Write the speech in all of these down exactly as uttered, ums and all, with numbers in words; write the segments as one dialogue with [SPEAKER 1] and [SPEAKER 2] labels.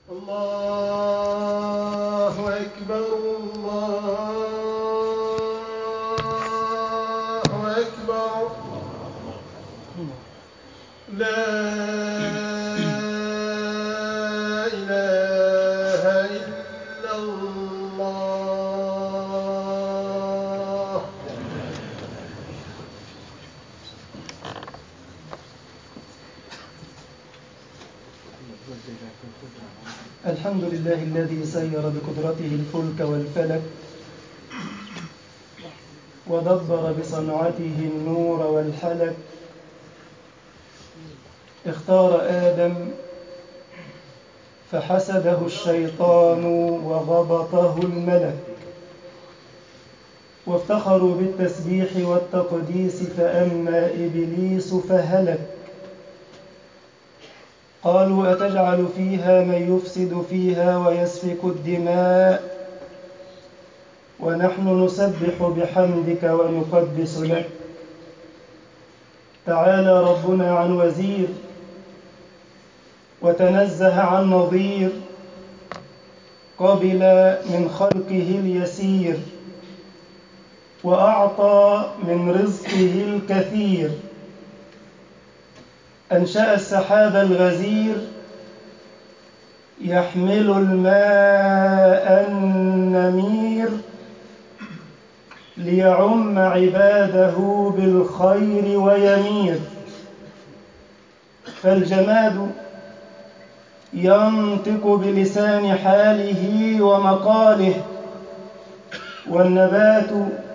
[SPEAKER 1] الله أكبر الله أكبر لا إله إلا الله.
[SPEAKER 2] الحمد لله الذي سير بقدرته الفلك والفلك ودبر بصنعته النور والحلك. اختار آدم فحسده الشيطان وغبطه الملك، وافتخروا بالتسبيح والتقديس فأما إبليس فهلك. قالوا أتجعل فيها من يفسد فيها ويسفك الدماء ونحن نسبح بحمدك ونقدس لك. تعالى ربنا عن وزير وتنزه عن نظير، قبل من خلقه اليسير وأعطى من رزقه الكثير. أنشأ السحاب الغزير يحمل الماء النمير ليعم عباده بالخير ويمير. فالجماد ينطق بلسان حاله ومقاله، والنبات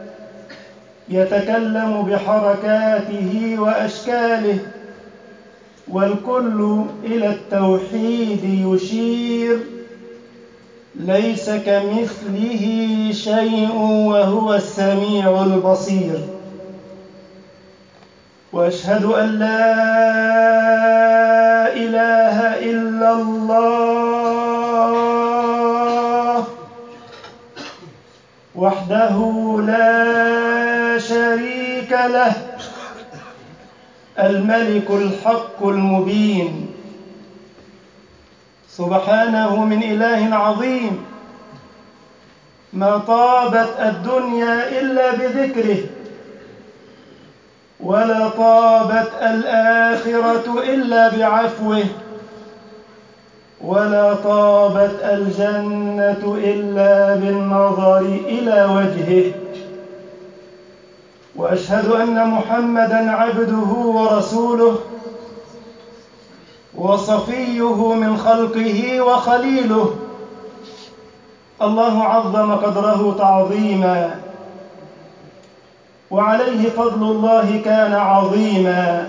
[SPEAKER 2] يتكلم بحركاته وأشكاله، والكل إلى التوحيد يشير. ليس كمثله شيء وهو السميع البصير. وأشهد أن لا إله إلا الله وحده لا شريك له، الملك الحق المبين. سبحانه من إله عظيم، ما طابت الدنيا إلا بذكره، ولا طابت الآخرة إلا بعفوه، ولا طابت الجنة إلا بالنظر إلى وجهه. وأشهد أن محمدًا عبده ورسوله وصفيه من خلقه وخليله. الله عظم قدره تعظيما، وعليه فضل الله كان عظيما.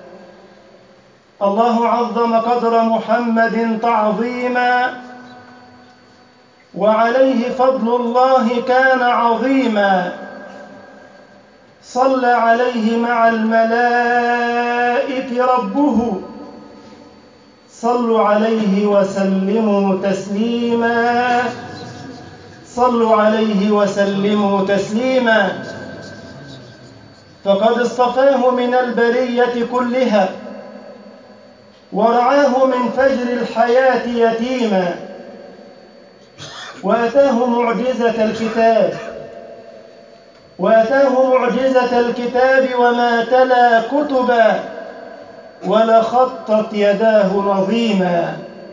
[SPEAKER 2] الله عظم قدر محمد تعظيما، وعليه فضل الله كان عظيما. صلى عليه مع الملائكة ربه، صلوا عليه وسلموا تسليما، صلوا عليه وسلموا تسليما. فقد اصطفاه من البرية كلها، ورعاه من فجر الحياة يتيما، وأتاه معجزة الكتاب وأتاه معجزة الكتاب وما تلا كتبا ولا خطت يداه نظيما.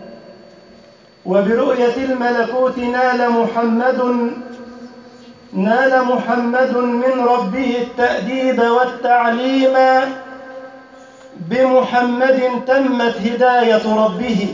[SPEAKER 2] وبرؤية الملكوت نال محمد نال محمد من ربه التأديب والتعليم. بمحمد تمت هداية ربه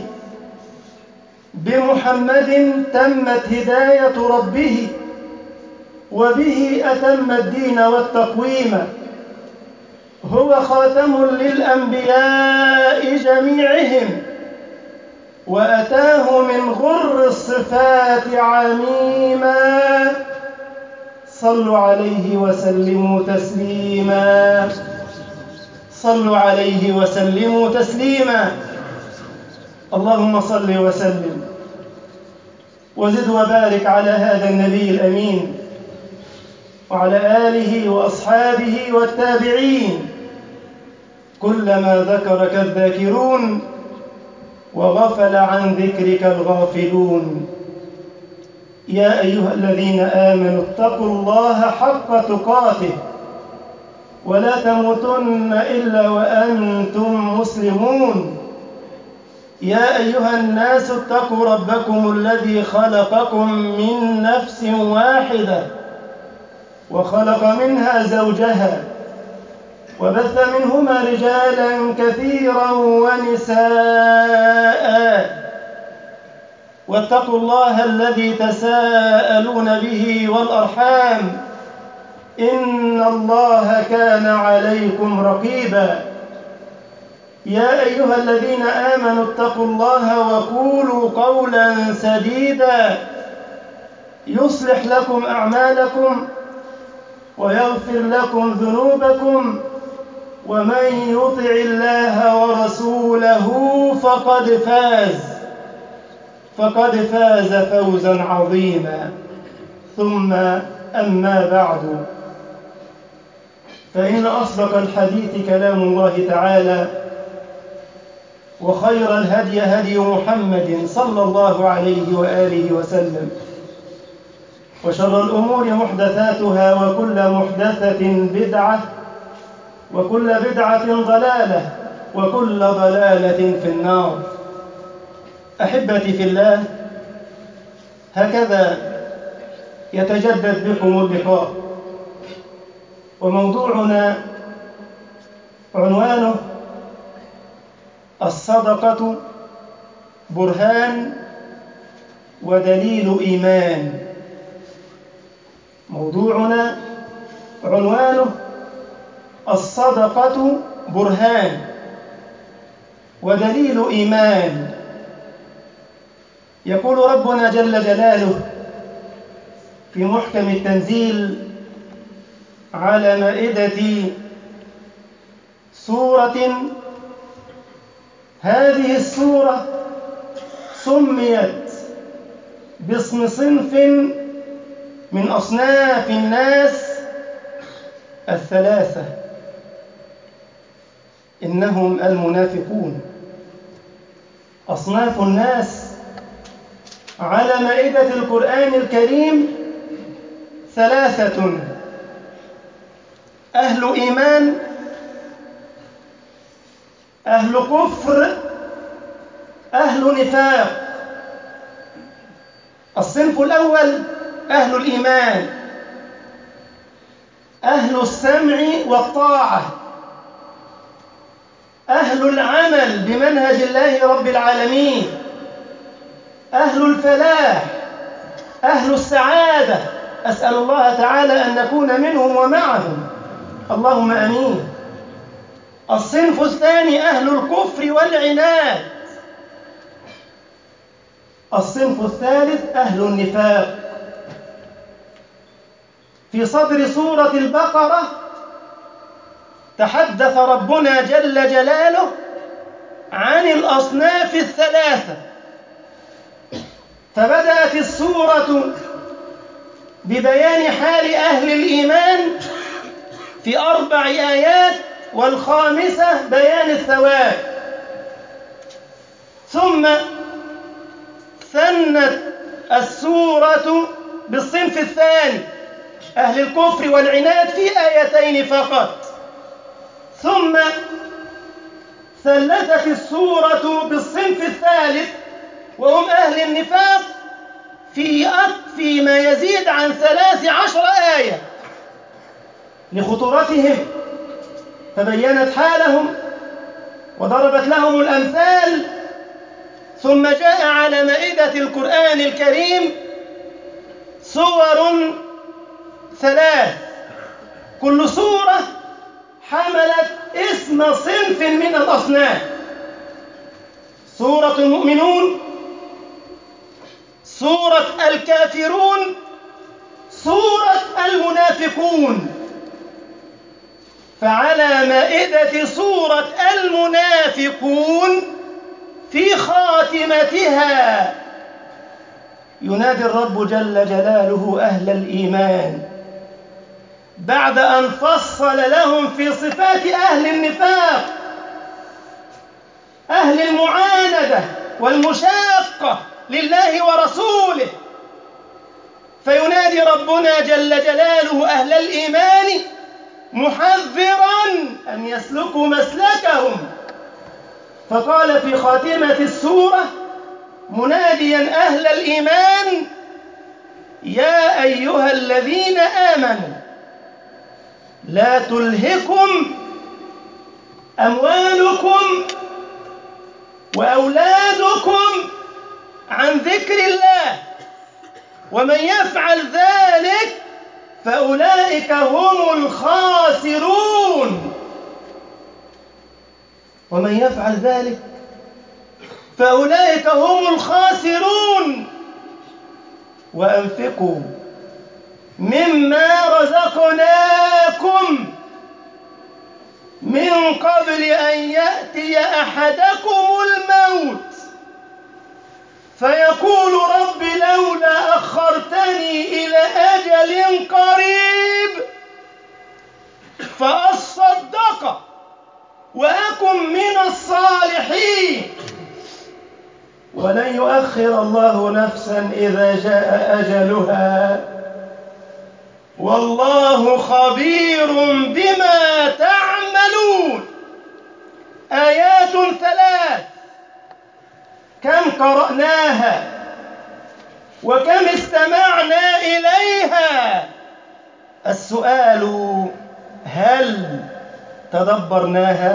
[SPEAKER 2] بمحمد تمت هداية ربه وبه أتم الدين والتقويم. هو خاتم للأنبياء جميعهم، وأتاه من غر الصفات عميما. صلوا عليه وسلموا تسليما، صلوا عليه وسلموا تسليما. اللهم صل وسلم وزد وبارك على هذا النبي الأمين وعلى آله وأصحابه والتابعين. كلما ذكرك الذاكرون وغفل عن ذكرك الغافلون. يا أيها الذين آمنوا اتقوا الله حق تقاته ولا تموتن إلا وأنتم مسلمون. يا أيها الناس اتقوا ربكم الذي خلقكم من نفس واحدة وخلق منها زوجها وبث منهما رجالا كثيرا ونساء واتقوا الله الذي تساءلون به والأرحام إن الله كان عليكم رقيبا. يا أيها الذين آمنوا اتقوا الله وقولوا قولا سديدا يصلح لكم أعمالكم ويغفر لكم ذنوبكم ومن يطع الله ورسوله فقد فاز فقد فاز فوزا عظيما. ثم أما بعد، فإن أصدق الحديث كلام الله تعالى، وخير الهدي هدي محمد صلى الله عليه وآله وسلم، وشر الأمور محدثاتها، وكل محدثة بدعة، وكل بدعة ضلالة، وكل ضلالة في النار. أحبتي في الله، هكذا يتجدد بكم اللقاء، وموضوعنا عنوانه الصدقة برهان ودليل إيمان. موضوعنا عنوانه الصدقة برهان ودليل إيمان. يقول ربنا جل جلاله في محكم التنزيل على مائدة سورة، هذه السورة سميت باسم صنف من أصناف الناس الثلاثة، إنهم المنافقون. أصناف الناس على مائدة القرآن الكريم ثلاثة: أهل إيمان، أهل كفر، أهل نفاق. الصنف الأول أهل الإيمان، أهل السمع والطاعة، أهل العمل بمنهج الله رب العالمين، أهل الفلاح، أهل السعادة. أسأل الله تعالى أن نكون منهم ومعهم، اللهم آمين. الصنف الثاني أهل الكفر والعناد. الصنف الثالث أهل النفاق. في صدر سورة البقرة تحدث ربنا جل جلاله عن الأصناف الثلاثة، فبدأت السورة ببيان حال أهل الإيمان في أربع آيات، والخامسة بيان الثواب. ثم ثنت السورة بالصنف الثاني أهل الكفر والعناد في آيتين فقط. ثم ثلثت السورة بالصنف الثالث وهم أهل النفاق في في ما يزيد عن ثلاث عشر آية لخطورتهم، فبينت حالهم وضربت لهم الأمثال. ثم جاء على مائدة القرآن الكريم سور ثلاث، كل سورة حملت اسم صنف من الأصناف: سورة المؤمنون، سورة الكافرون، سورة المنافقون. فعلى مائدة سورة المنافقون في خاتمتها ينادي الرب جل جلاله أهل الإيمان بعد أن فصل لهم في صفات أهل النفاق، أهل المعاندة، والمشاقة لله ورسوله. فينادي ربنا جل جلاله أهل الإيمان محذرا أن يسلكوا مسلكهم، فقال في خاتمة السورة مناديا أهل الإيمان: يا أيها الذين آمنوا لا تلهكم أموالكم وأولادكم عن ذكر الله، ومن يفعل ذلك فأولئك هم الخاسرون. ومن يفعل ذلك فأولئك هم الخاسرون. وأنفقوا مما رزقناكم من قبل أن يأتي أحدكم الموت فيقول رب لولا أخرتني إلى أجل قريب فأصدق وأكن من الصالحين، ولن يؤخر الله نفسا إذا جاء أجلها، والله خبير بما تعملون. آيات ثلاث كم قرأناها وكم استمعنا إليها. السؤال: هل تدبرناها؟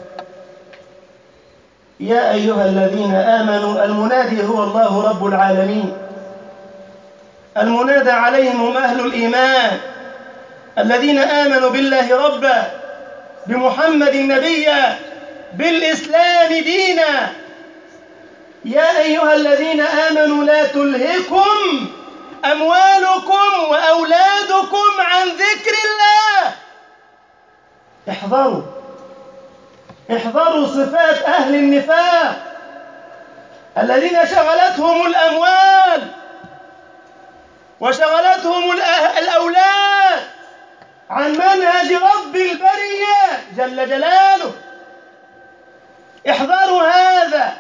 [SPEAKER 2] يا أيها الذين آمنوا، المنادي هو الله رب العالمين، المنادى عليهم هم أهل الإيمان الذين آمنوا بالله ربا، بمحمد نبيا، بالإسلام دينا. يا أيها الذين آمنوا لا تلهكم أموالكم وأولادكم عن ذكر الله. احذروا احذروا صفات أهل النفاق الذين شغلتهم الأموال وشغلتهم الأولاد عن منهج رب البرية جل جلاله. احذروا هذا،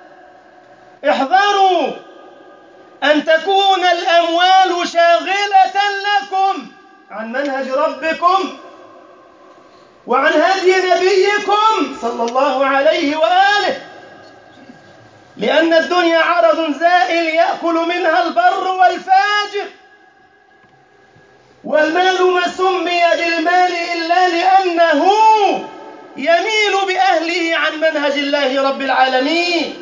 [SPEAKER 2] احذروا أن تكون الأموال شاغلة لكم عن منهج ربكم وعن هدي نبيكم صلى الله عليه وآله، لأن الدنيا عرض زائل يأكل منها البر والفاجر، والمال ما سمي بالمال إلا لأنه يميل بأهله عن منهج الله رب العالمين.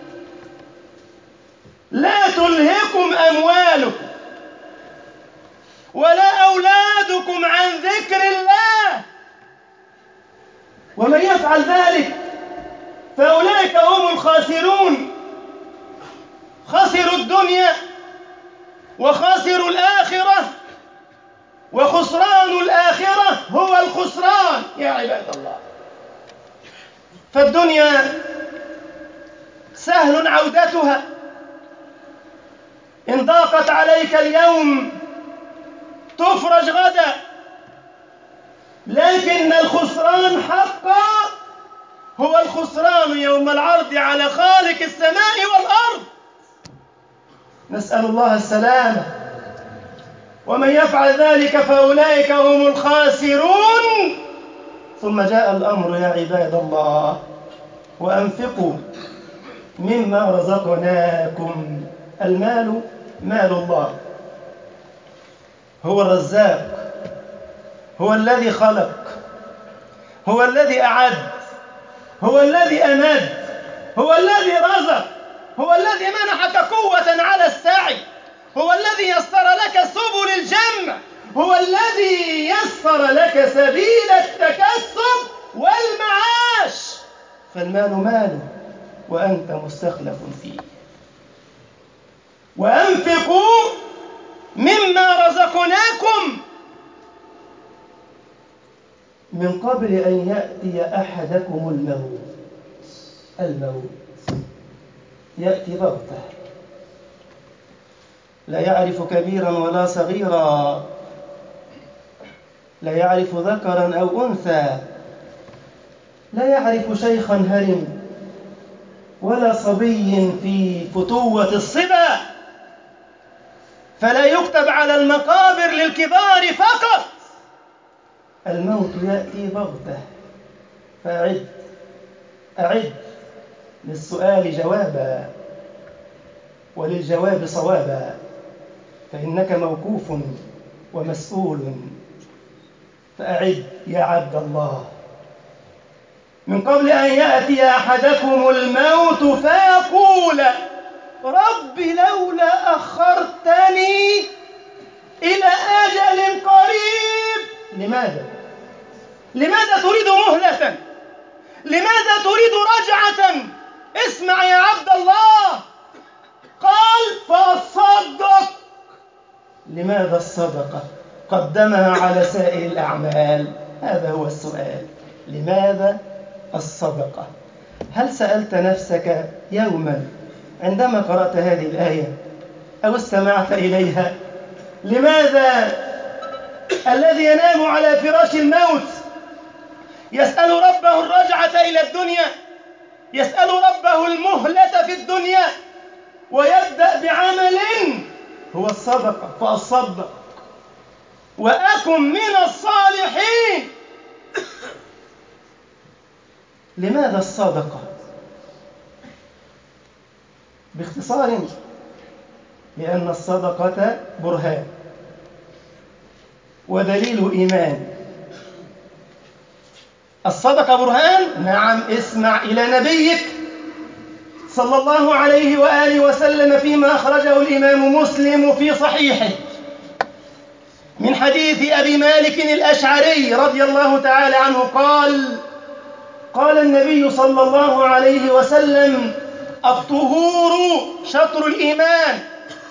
[SPEAKER 2] لا تلهكم أموالكم ولا أولادكم عن ذكر الله، ومن يفعل ذلك فأولئك هم الخاسرون. خسروا الدنيا وخسروا الآخرة، وخسران الآخرة هو الخسران يا عباد الله. فالدنيا سهل عودتها، إن ضاقت عليك اليوم تفرج غدا، لكن الخسران حقا هو الخسران يوم العرض على خالق السماء والأرض. نسأل الله السلامة. ومن يفعل ذلك فأولئك هم الخاسرون. ثم جاء الأمر يا عباد الله: وأنفقوا مما رزقناكم. المال مال الله، هو الرزاق، هو الذي خلق، هو الذي أعد، هو الذي أمد، هو الذي رزق، هو الذي منحك قوة على السعي، هو الذي يسر لك سبل الجمع، هو الذي يسر لك سبيل التكسب والمعاش. فالمال ماله وأنت مستخلف فيه. وأنفقوا مما رزقناكم من قبل أن يأتي أحدكم الموت. الموت يأتي بغتة، لا يعرف كبيرا ولا صغيرا، لا يعرف ذكرا أو أنثى، لا يعرف شيخا هرم ولا صبي في فتوة الصبا، فلا يكتب على المقابر للكبار فقط. الموت يأتي بغتة، فأعد أعد للسؤال جوابا وللجواب صوابا، فإنك موقوف ومسؤول. فأعد يا عبد الله من قبل أن يأتي أحدكم الموت فيقول رب لولا أخرتني إلى أجل قريب. لماذا؟ لماذا تريد مهلة؟ لماذا تريد رجعة؟ اسمع يا عبد الله، قال فأصدق. لماذا الصدقة قدمها على سائر الأعمال؟ هذا هو السؤال، لماذا الصدقة؟ هل سألت نفسك يوما عندما قرأت هذه الآية أو استمعت إليها، لماذا الذي ينام على فراش الموت يسأل ربه الرجعة إلى الدنيا، يسأل ربه المهلة في الدنيا، ويبدأ بعمل هو الصدقة؟ فأصدق وأكن من الصالحين. لماذا الصدقة؟ باختصار، لأن الصدقة برهان ودليل إيمان. الصدقة برهان، نعم. اسمع إلى نبيك صلى الله عليه وآله وسلم فيما أخرجه الإمام مسلم في صحيحه من حديث أبي مالك الأشعري رضي الله تعالى عنه قال: قال النبي صلى الله عليه وسلم: الطهور شطر الإيمان،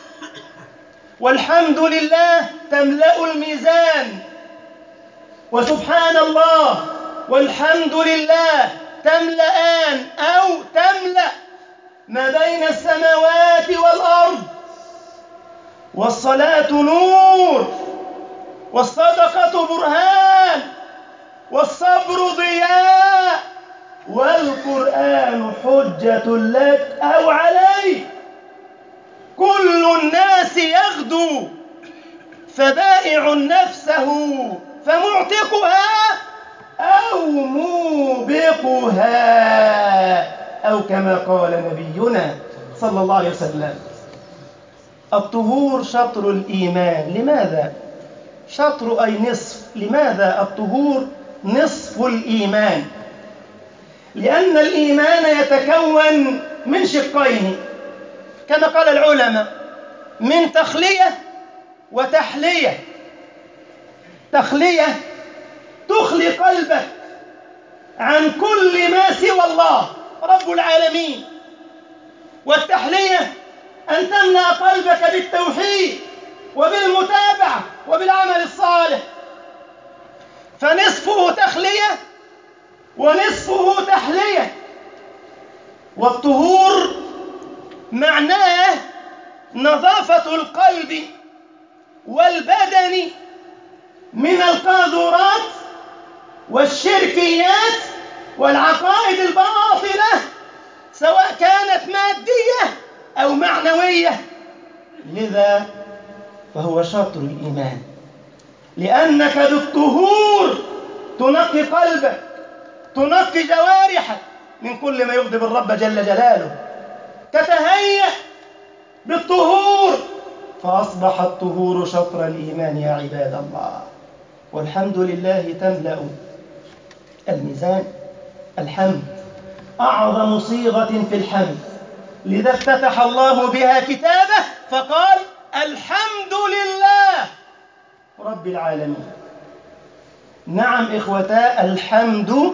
[SPEAKER 2] والحمد لله تملأ الميزان، وسبحان الله والحمد لله تملأان أو تملأ ما بين السماوات والأرض، والصلاة نور، والصدقة برهان، والصبر ضياء، والقرآن حجة لك أو عليك. كل الناس يغدو فبائع نفسه فمعتقها أو موبقها، أو كما قال نبينا صلى الله عليه وسلم. الطهور شطر الإيمان. لماذا شطر أي نصف؟ لماذا الطهور نصف الإيمان؟ لأن الإيمان يتكون من شقين كما قال العلماء: من تخلية وتحلية. تخلية تخلي قلبك عن كل ما سوى الله رب العالمين، والتحلية أن تملأ قلبك بالتوحيد وبالمتابعة وبالعمل الصالح. فنصفه تخلية ونصفه تحلية. والطهور معناه نظافة القلب والبدن من القاذورات والشركيات والعقائد الباطلة، سواء كانت مادية أو معنوية. لذا فهو شطر الإيمان، لأنك بالطهور تنقي قلبك، تنقي جوارحك من كل ما يغضب الرب جل جلاله. تتهيأ بالطهور، فأصبح الطهور شطر الإيمان يا عباد الله. والحمد لله تملأ الميزان. الحمد أعظم صيغة في الحمد، لذا افتتح الله بها كتابه فقال: الحمد لله رب العالمين. نعم إخوتا، الحمد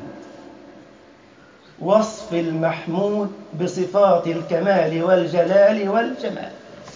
[SPEAKER 2] وصف المحمود بصفات الكمال والجلال والجمال،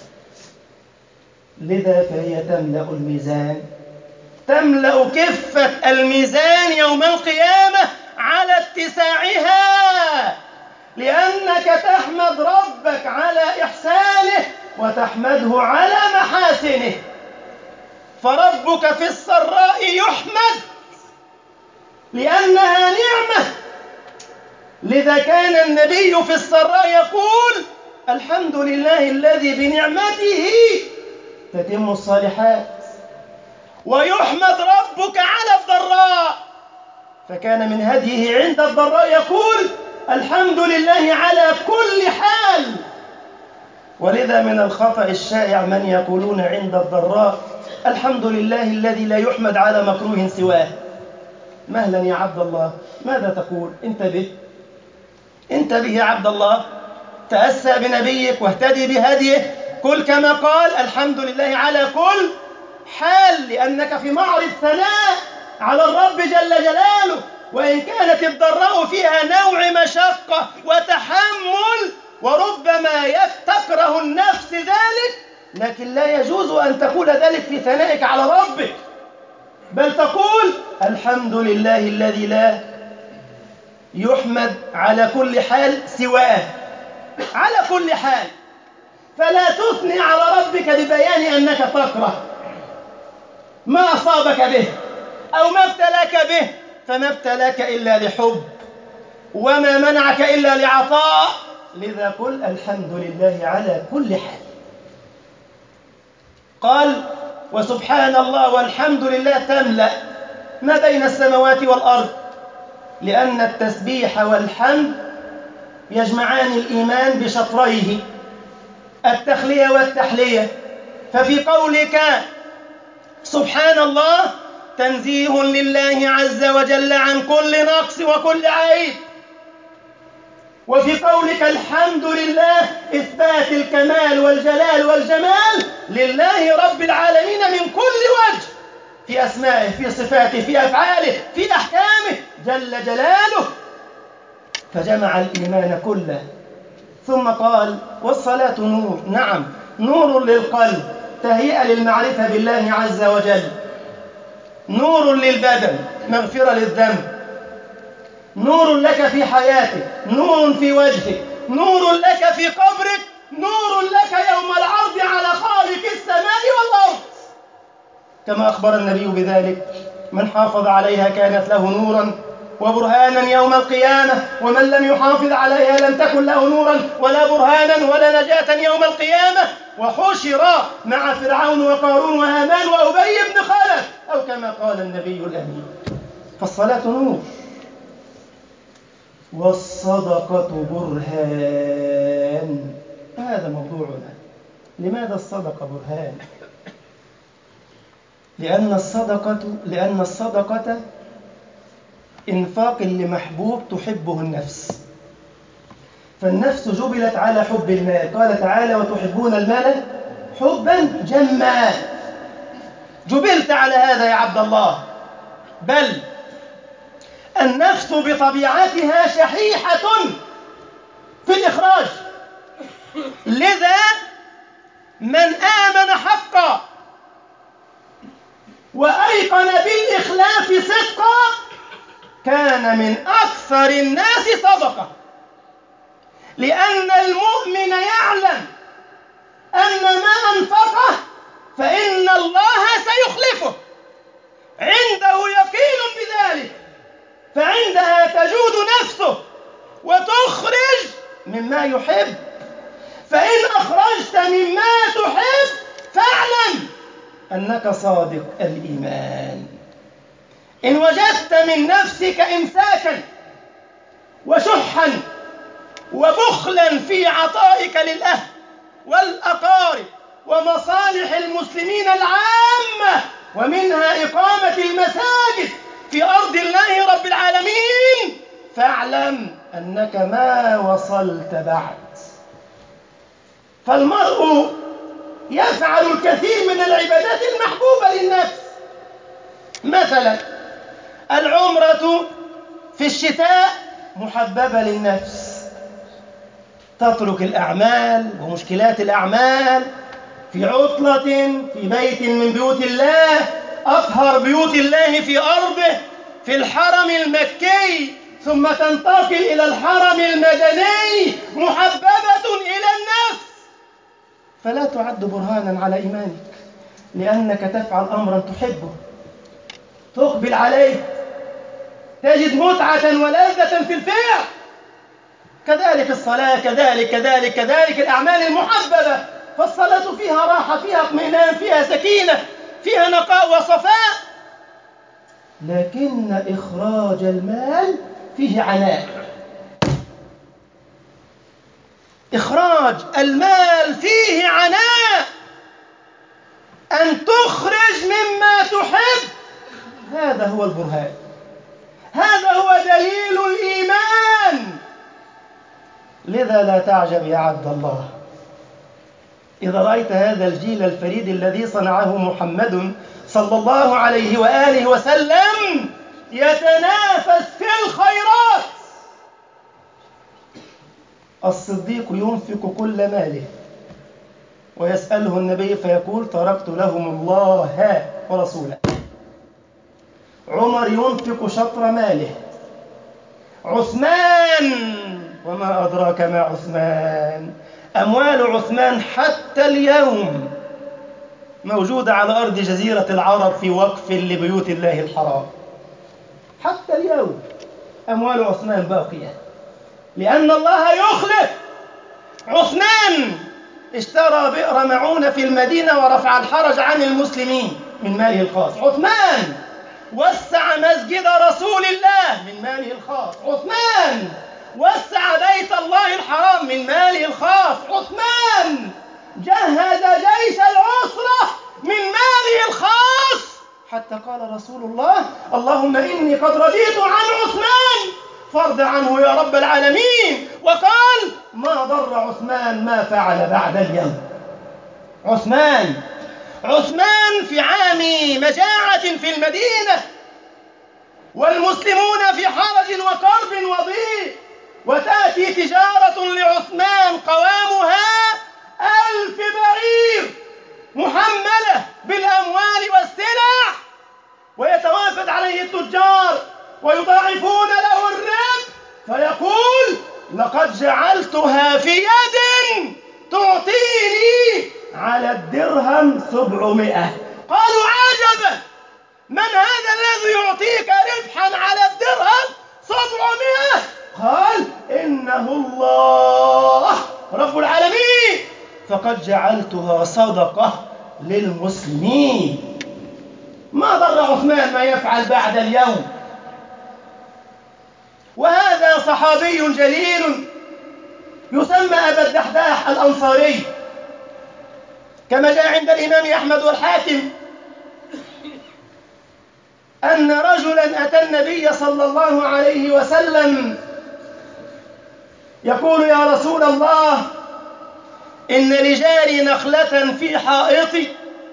[SPEAKER 2] لذا فهي تملأ الميزان، تملأ كفة الميزان يوم القيامة على اتساعها، لأنك تحمد ربك على إحسانه وتحمده على محاسنه. فربك في السراء يحمد لأنها نعمة، لذا كان النبي في السراء يقول الحمد لله الذي بنعمته تتم الصالحات، ويحمد ربك على الضراء، فكان من هديه عند الضراء يقول الحمد لله على كل حال. ولذا من الخطأ الشائع من يقولون عند الضراء الحمد لله الذي لا يحمد على مكروه سواه. مهلا يا عبد الله، ماذا تقول؟ انتبه انتبه يا عبد الله، تأسى بنبيك واهتدي بهديه، قل كما قال الحمد لله على كل حال، لأنك في معرض ثناء على الرب جل جلاله، وإن كانت الضراء فيها نوع مشقة وتحمل وربما تكره النفس ذلك، لكن لا يجوز أن تقول ذلك في ثنائك على ربك، بل تقول الحمد لله الذي لا يحمد على كل حال سواه، على كل حال. فلا تثني على ربك ببيان أنك تكره ما أصابك به أو ما ابتلاك به، فما ابتلاك إلا لحب، وما منعك إلا لعطاء، لذا قل الحمد لله على كل حال. قال وسبحان الله والحمد لله تملأ ما بين السماوات والأرض، لأن التسبيح والحمد يجمعان الإيمان بشطريه التخلية والتحلية. ففي قولك سبحان الله تنزيه لله عز وجل عن كل نقص وكل عيب، وفي قولك الحمد لله إثبات الكمال والجلال والجمال لله رب العالمين من كل وجه، في أسمائه، في صفاته، في أفعاله، في أحكامه جل جلاله، فجمع الإيمان كله. ثم قال والصلاة نور، نعم نور للقلب تهيئة للمعرفة بالله عز وجل، نور للبدن مغفرة للذنب، نور لك في حياتك، نور في وجهك، نور لك في قبرك، نور لك يوم العرض على خالق السماء والأرض، كما أخبر النبي بذلك من حافظ عليها كانت له نورا وبرهانا يوم القيامة، ومن لم يحافظ عليها لم تكن له نورا ولا برهانا ولا نجاة يوم القيامة، وحشر مع فرعون وقارون وهامان وأبي بن خلف، أو كما قال النبي الأمين. فالصلاة نور، والصدقة برهان، هذا موضوعنا. لماذا الصدقة برهان؟ لأن الصدقة لأن الصدقة إنفاق لمحبوب تحبه النفس، فالنفس جبلت على حب المال، قال تعالى وتحبون المال حبا جما، جبلت على هذا يا عبد الله، بل النفس بطبيعتها شحيحة في الإخراج، لذا من آمن حقا وأيقن بالإخلاف صدقا كان من أكثر الناس صدقة، لأن المؤمن يعلم أن ما أنفقه فإن الله سيخلفه، عنده يقين بذلك، فعندها تجود نفسه وتخرج مما يحب، فإن أخرجت مما تحب فاعلم أنك صادق الإيمان. إن وجدت من نفسك إمساكا وشحا وبخلا في عطائك للأهل والأقارب ومصالح المسلمين العامة، ومنها إقامة المساجد في أرض الله رب العالمين، فاعلم أنك ما وصلت بعد. فالمرء يفعل الكثير من العبادات المحبوبة للنفس، مثلا العمرة في الشتاء محببة للنفس، تترك الأعمال ومشكلات الأعمال في عطلة في بيت من بيوت الله، أطهر بيوت الله في أرضه، في الحرم المكي، ثم تنتقل إلى الحرم المدني، محببة إلى النفس، فلا تعد برهانا على إيمانك، لأنك تفعل أمرا تحبه، تقبل عليه، تجد متعة ولذة في الفعل، كذلك الصلاة، كذلك كذلك كذلك الأعمال المحببة، فالصلاة فيها راحة، فيها اطمئنان، فيها سكينة، فيها نقاء وصفاء. لكن إخراج المال فيه عناء. إخراج المال فيه عناء. أن تخرج مما تحب، هذا هو البرهان، هذا هو دليل الإيمان. لذا لا تعجب يا عبد الله إذا رأيت هذا الجيل الفريد الذي صنعه محمد صلى الله عليه وآله وسلم يتنافس في الخيرات. الصديق ينفق كل ماله ويسأله النبي فيقول تركت لهم الله ورسوله. عمر ينفق شطر ماله. عثمان، وما أدراك ما عثمان، أموال عثمان حتى اليوم موجودة على أرض جزيرة العرب في وقف لبيوت الله الحرام. حتى اليوم أموال عثمان باقية، لأن الله يخلف. عثمان اشترى بئر معونة في المدينة ورفع الحرج عن المسلمين من ماله الخاص. عثمان وسع مسجد رسول الله من ماله الخاص. عثمان وسع بيت الله الحرام من ماله الخاص. عثمان جهز جيش العسرة من ماله الخاص، حتى قال رسول الله اللهم إني قد رضيت عن عثمان فارض عنه يا رب العالمين. وقال ما ضر عثمان ما فعل بعد اليوم. عثمان عثمان في عام مجاعة في المدينة والمسلمون في حرج وكرب وضيق، وتأتي تجارة لعثمان قوامها ألف بعير محملة بالأموال والسلع، ويتوافد عليه التجار ويضاعفون له الربح، فيقول لقد جعلتها في يد تعطيني على الدرهم سبعمائة. قالوا عجبا، من هذا الذي يعطيك ربحا على الدرهم سبعمائة؟ قال إنه الله رب العالمين، فقد جعلتها صدقة للمسلمين. ما ضر عثمان ما يفعل بعد اليوم. وهذا صحابي جليل يسمى أبا الدحداح الأنصاري، كما جاء عند الإمام أحمد والحاكم أن رجلا أتى النبي صلى الله عليه وسلم يقول يا رسول الله إن لجاري نخلة في حائطي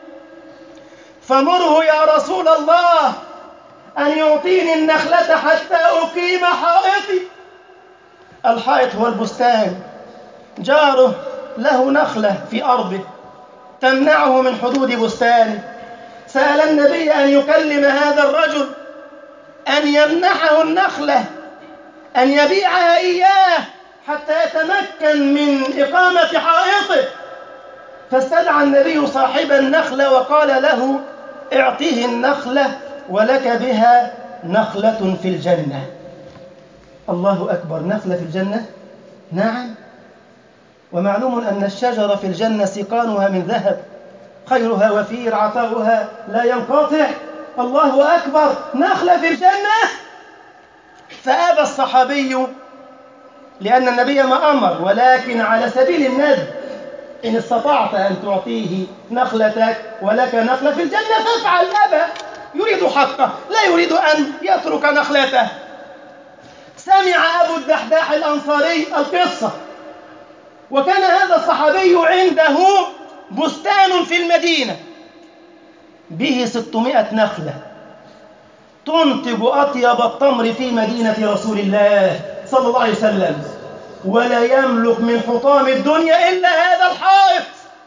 [SPEAKER 2] فمره يا رسول الله أن يعطيني النخلة حتى أقيم حائطي. الحائط هو البستان. جاره له نخلة في أرضه تمنعه من حدود بستانه. سأل النبي أن يكلم هذا الرجل أن يمنحه النخلة، أن يبيعها إياه حتى يتمكن من إقامة حائطه. فاستدعى النبي صاحب النخلة وقال له اعطيه النخلة ولك بها نخلة في الجنة. الله أكبر، نخلة في الجنة؟ نعم. ومعلوم أن الشجرة في الجنة سيقانها من ذهب، خيرها وفير، عطاؤها لا ينقطع. الله أكبر، نخلة في الجنة. فأبى الصحابي لأن النبي ما أمر، ولكن على سبيل الندب إن استطعت أن تعطيه نخلتك ولك نخلة في الجنة فافعل. أبى، يريد حقه، لا يريد أن يترك نخلته. سمع أبو الدحداح الأنصاري القصة، وكان هذا الصحابي عنده بستان في المدينة به ستمائة نخلة تنتج أطيب التمر في مدينة رسول الله صلى الله عليه وسلم، ولا يملك من حطام الدنيا إلا هذا الحائط.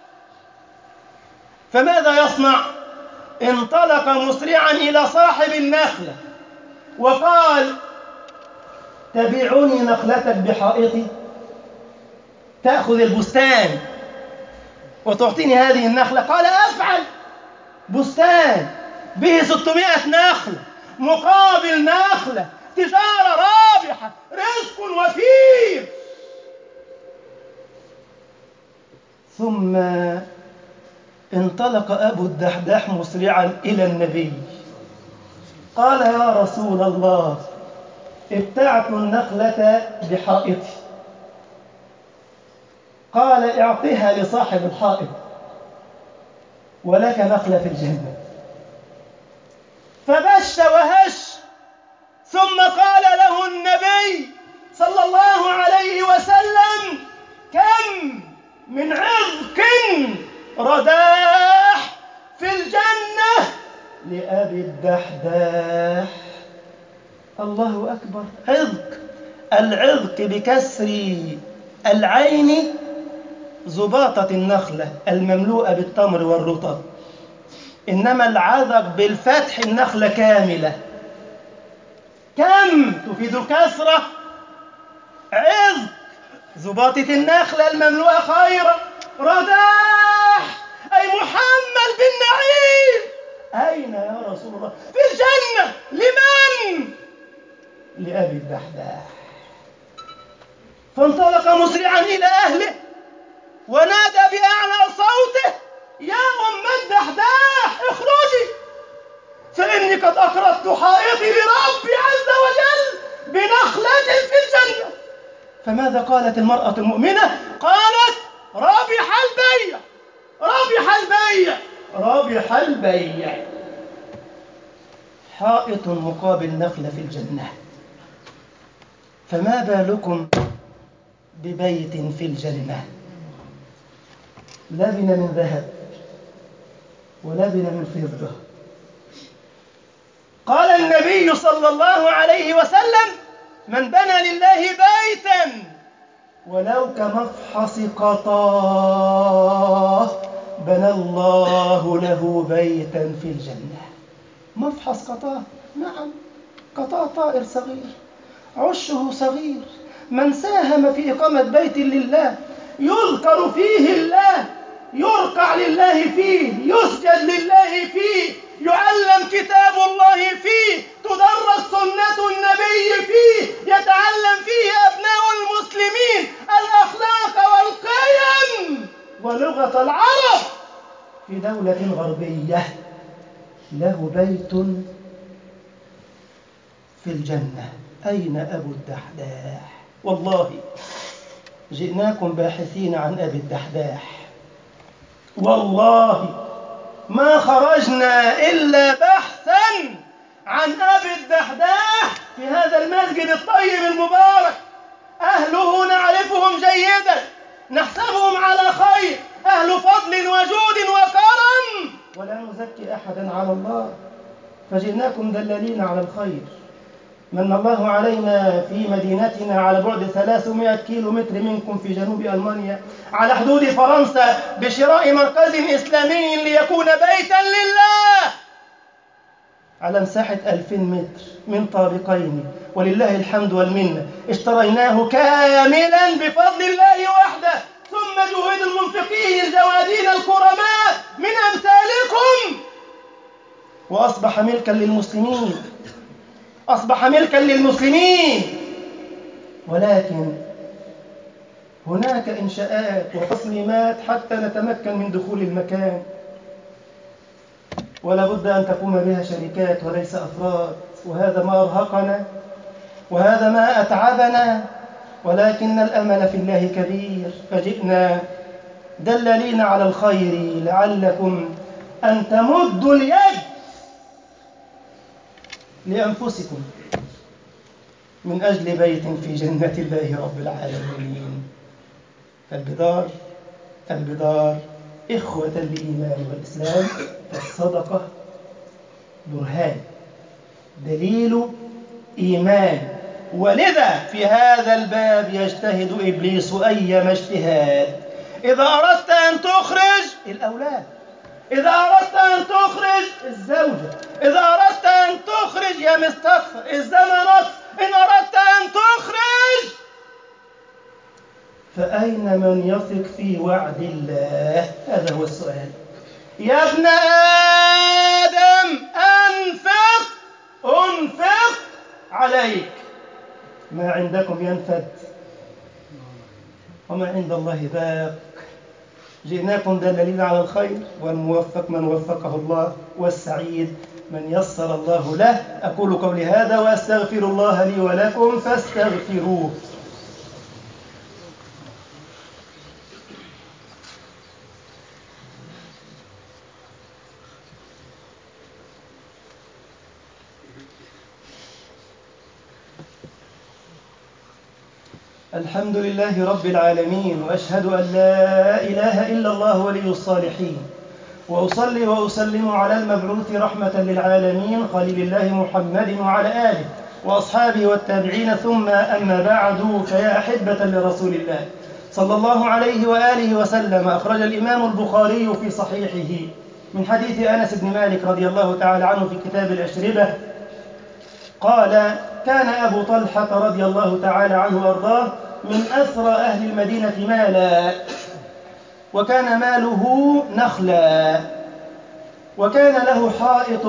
[SPEAKER 2] فماذا يصنع؟ انطلق مسرعا إلى صاحب النخلة وقال تبيعني نخلتك بحائطي، تأخذ البستان وتعطيني هذه النخلة. قال أفعل. بستان به ستمائة نخلة مقابل نخلة، تجارة رابحة، رزق وفير. ثم انطلق أبو الدحداح مسرعا إلى النبي، قال: يا رسول الله، ابتعت النخلة بحائطي. قال: اعطها لصاحب الحائط ولك نخلة في الجنة. فبش وهش، ثم قال له النبي صلى الله عليه وسلم: كم من عذق رداح في الجنة لأبي الدحداح. الله أكبر. عذق، العذق بكسر العين زباطة النخلة المملوءة بالتمر والرطب، إنما العذق بالفتح النخلة كاملة. كم تفيد الكثرة، عذق زباطة النخلة المملوءة خيرا، رداح أي محمل بالنعيم. أين يا رسول الله؟ في الجنة. لمن؟ لأبي الدحداح. فانطلق مسرعا إلى أهله ونادى بأعلى صوته: يا أم الدحداح، اخرجي، فإني قد أقرضت حائطي لربي عز وجل بنخلة في الجنة. فماذا قالت المرأة المؤمنة؟ قالت: رابح البيع، رابح البيع، رابح البيع. حائط مقابل نخلة في الجنة، فما بالكم ببيت في الجنة لبن من ذهب ولبن من فضة. قال النبي صلى الله عليه وسلم: من بنى لله بيتا ولو كمفحص قطاه بنى الله له بيتا في الجنة. مفحص قطاه، نعم، قطاه طائر صغير، عشه صغير. من ساهم في إقامة بيت لله يذكر فيه الله، يركع لله فيه، يسجد لله فيه، يعلم كتاب الله فيه، تدرس سنة النبي فيه، يتعلم فيه أبناء المسلمين الأخلاق والقيم ولغة العرب في دولة غربية، له بيت في الجنة. أين أبو الدحداح؟ والله جئناكم باحثين عن أبي الدحداح، والله ما خرجنا إلا بحثا عن أبي الدحداح في هذا المسجد الطيب المبارك. أهله نعرفهم جيدا، نحسبهم على خير، أهل فضل وجود وكرم، ولا نزكي أحدا على الله، فجئناكم دلالين على الخير. من الله علينا في مدينتنا على بعد ثلاثمائة كيلو متر منكم في جنوب ألمانيا، على حدود فرنسا، بشراء مركز إسلامي ليكون بيتا لله على مساحة ألفين متر من طابقين، ولله الحمد والمنة. اشتريناه كاملا بفضل الله وحده، ثم جهود المنفقين الجوادين الكرماء من أمثالكم، وأصبح ملكا للمسلمين، أصبح ملكا للمسلمين. ولكن هناك إنشاءات وتصميمات حتى نتمكن من دخول المكان، ولا بد أن تقوم بها شركات وليس أفراد، وهذا ما أرهقنا وهذا ما أتعبنا، ولكن الأمل في الله كبير. فجئنا دلالين على الخير لعلكم أن تمدوا اليد لأنفسكم من أجل بيت في جنة الله رب العالمين. فالبدار البدار إخوة الإيمان والإسلام، فالصدقة برهان، دليل إيمان. ولذا في هذا الباب يجتهد إبليس أيما اجتهاد. إذا أردت أن تخرج الأولاد، إذا أردت أن تخرج الزوجة، إذا أردت أن تخرج يا مستغفر الزمن، إن أردت أن تخرج، فأين من يثق في وعد الله؟ هذا هو السؤال. يا ابن آدم أنفق أنفق عليك، ما عندكم ينفد وما عند الله باق. جئناكم دلالين على الخير، والموفق من وفقه الله، والسعيد من يسر الله له. أقول قولي هذا وأستغفر الله لي ولكم فاستغفروه. الحمد لله رب العالمين، وأشهد أن لا إله إلا الله ولي الصالحين، وأصلي وأسلم على المبعوث رحمة للعالمين خليل الله محمد وعلى آله وأصحابه والتابعين، ثم أما بعد، فيا أحبة لرسول الله صلى الله عليه وآله وسلم. أخرج الإمام البخاري في صحيحه من حديث أنس بن مالك رضي الله تعالى عنه في كتاب الأشربة قال: كان أبو طلحة رضي الله تعالى عنه وأرضاه من أثرى أهل المدينة مالا، وكان ماله نخلا، وكان له حائط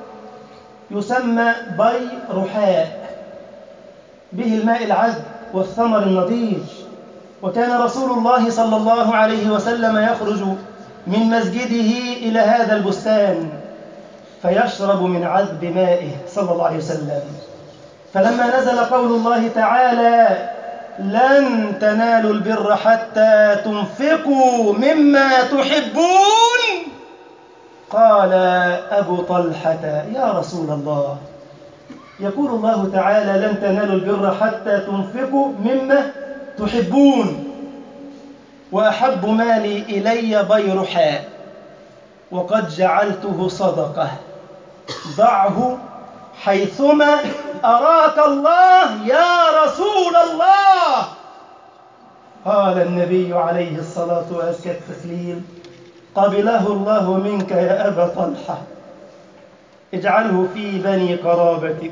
[SPEAKER 2] يسمى بيرحاء به الماء العذب والثمر النضيج. وكان رسول الله صلى الله عليه وسلم يخرج من مسجده إلى هذا البستان فيشرب من عذب مائه صلى الله عليه وسلم. فلما نزل قول الله تعالى: لن تنالوا البر حتى تنفقوا مما تحبون، قال أبو طلحة: يا رسول الله، يقول الله تعالى: لن تنالوا البر حتى تنفقوا مما تحبون، وأحب مالي إلي بيرحاء، وقد جعلته صدقة، ضعه حيثما أراك الله يا رسول الله. قال النبي عليه الصلاة وأزكى التسليم: قبله الله منك يا أبا طلحة، اجعله في بني قرابتك.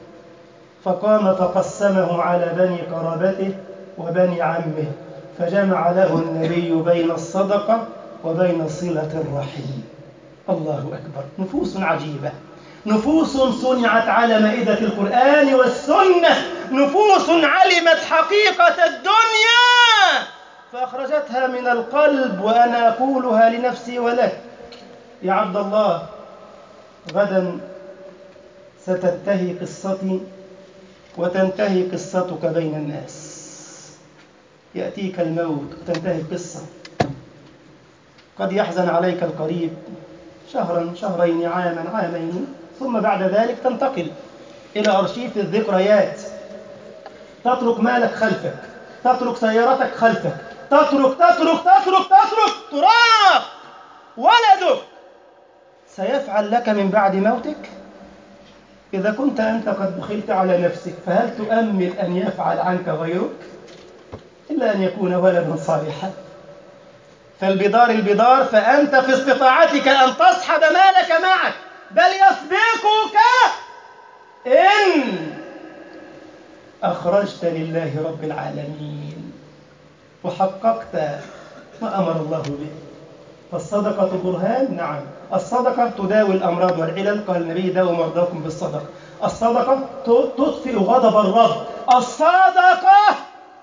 [SPEAKER 2] فقام فقسمه على بني قرابته وبني عمه، فجمع له النبي بين الصدقة وبين صلة الرحم. الله أكبر. نفوس عجيبة، نفوس صنعت على مائدة القرآن والسنة، نفوس علمت حقيقة الدنيا فأخرجتها من القلب. وأنا أقولها لنفسي ولك يا عبد الله: غدا ستنتهي قصتي وتنتهي قصتك بين الناس. يأتيك الموت وتنتهي القصة. قد يحزن عليك القريب شهرا، شهرين، عاما، عامين، ثم بعد ذلك تنتقل إلى أرشيف الذكريات. تترك مالك خلفك، تترك سيارتك خلفك، تترك تترك تترك تترك تراب. ولدك سيفعل لك من بعد موتك. إذا كنت أنت قد بخلت على نفسك، فهل تؤمل أن يفعل عنك غيرك؟ إلا أن يكون ولدا صالحا. فالبدار البدار، فأنت في استطاعتك أن تصحب مالك معك، بل يسبقك إن أخرجت لله رب العالمين وحققت ما أمر الله به. فالصدقة برهان. نعم، الصدقة تداوي الأمراض والعلل. قال النبي: داووا مرضاكم بالصدقة. الصدقة تطفئ غضب الرب. الصدقة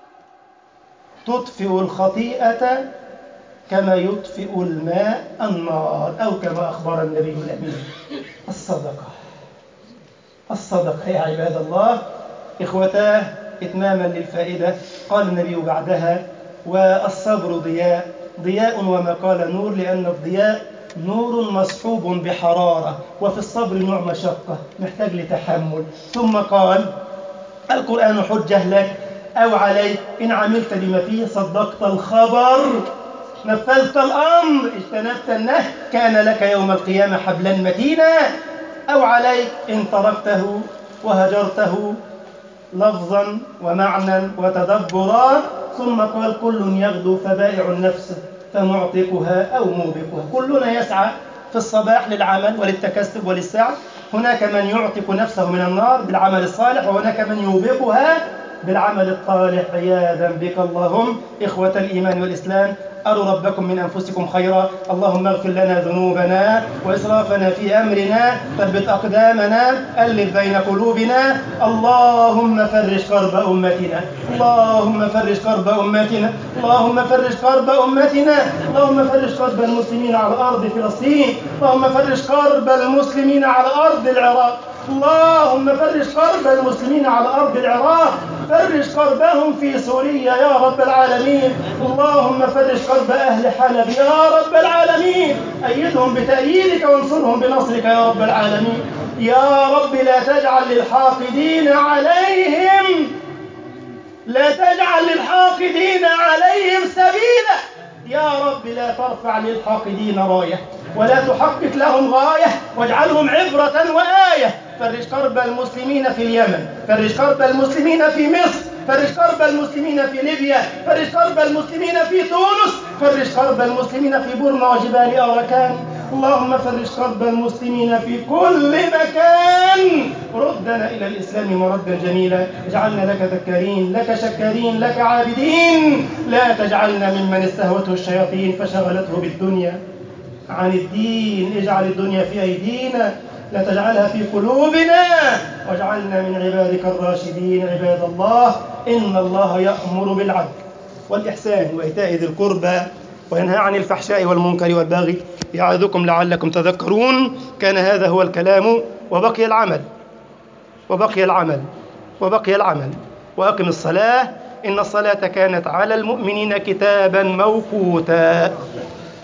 [SPEAKER 2] تطفئ الخطيئة كما يطفئ الماء النار، أو كما أخبر النبي الأمين. الصدقة الصدقة يا عباد الله. إخوتاه، إتماما للفائدة، قال النبي بعدها: والصبر ضياء، ضياء وما قال نور، لأن الضياء نور مصحوب بحرارة، وفي الصبر نوع مشقة محتاج لتحمل. ثم قال: القرآن حجة لك أو عليك، إن عملت بما فيه صدقت الخبر، نفذت الأمر، اجتنبت النهي، كان لك يوم القيامة حبلا متينا. أو عليك إن تركته وهجرته لفظا ومعنى وتدبرا. ثم قال: كل يغدو فبائع النفس فمعتقها أو موبقها. كلنا يسعى في الصباح للعمل وللتكسب وللسعي. هناك من يعتق نفسه من النار بالعمل الصالح، وهناك من يوبقها بالعمل الطالح عياذا بك اللهم. إخوة الإيمان والإسلام، أروا ربكم من أنفسكم خيرا. اللهم اغفر لنا ذنوبنا وإسرافنا في أمرنا، ثبت أقدامنا، ألف بين قلوبنا. اللهم فرج كرب أمتنا، اللهم فرج كرب أمتنا، اللهم فرج كرب أمتنا، اللهم فرج كرب المسلمين على أرض فلسطين، اللهم فرج كرب المسلمين على أرض العراق، اللهم فرج كرب المسلمين على أرض العراق، فرج كربهم في سوريا يا رب العالمين. اللهم فرج كرب أهل حلب يا رب العالمين، أيدهم بتأييدك وانصرهم بنصرك يا رب العالمين. يا رب لا تجعل للحاقدين عليهم لا تجعل للحاقدين عليهم سبيلا. يا رب لا ترفع للحاقدين راية ولا تحقق لهم غاية، واجعلهم عبرة وآية. فرج كرب المسلمين في اليمن، فرج كرب المسلمين في مصر، فرج كرب المسلمين في ليبيا، فرج كرب المسلمين في تونس، فرج كرب المسلمين في بورما وجبال أراكان. اللهم فرج كرب المسلمين في كل مكان. ردنا إلى الإسلام مردا جميلا، اجعلنا لك ذكارين، لك شكارين، لك عابدين. لا تجعلنا ممن استهوته الشياطين فشغلته بالدنيا عن الدين. اجعل الدنيا في أيدينا، لا تجعلها في قلوبنا، واجعلنا من عبادك الراشدين. عباد الله، إن الله يأمر بالعدل والإحسان وإيتاء ذي القربى وينهى عن الفحشاء والمنكر والبغي يعظكم لعلكم تذكرون. كان هذا هو الكلام وبقي العمل وبقي العمل وبقي العمل وأقم الصلاة إن الصلاة كانت على المؤمنين كتابا موقوتا.